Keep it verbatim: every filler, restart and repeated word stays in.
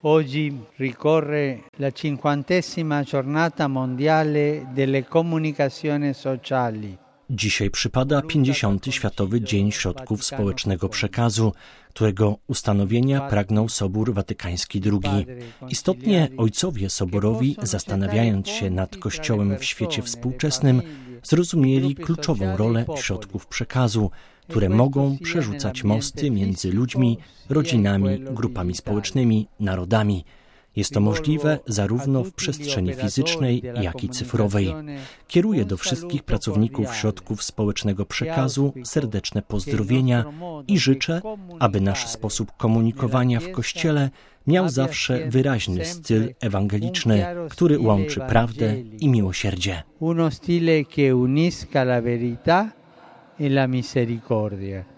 Oggi ricorre la cinquantesima giornata mondiale delle comunicazioni sociali. Dzisiaj przypada pięćdziesiąty Światowy Dzień Środków Społecznego Przekazu, którego ustanowienia pragnął Sobór Watykański drugi. Istotnie ojcowie soborowi, zastanawiając się nad Kościołem w świecie współczesnym, zrozumieli kluczową rolę środków przekazu, które mogą przerzucać mosty między ludźmi, rodzinami, grupami społecznymi, narodami. Jest to możliwe zarówno w przestrzeni fizycznej, jak i cyfrowej. Kieruję do wszystkich pracowników środków społecznego przekazu serdeczne pozdrowienia i życzę, aby nasz sposób komunikowania w Kościele miał zawsze wyraźny styl ewangeliczny, który łączy prawdę i miłosierdzie. Uno stile che unisca la verità e la misericordia.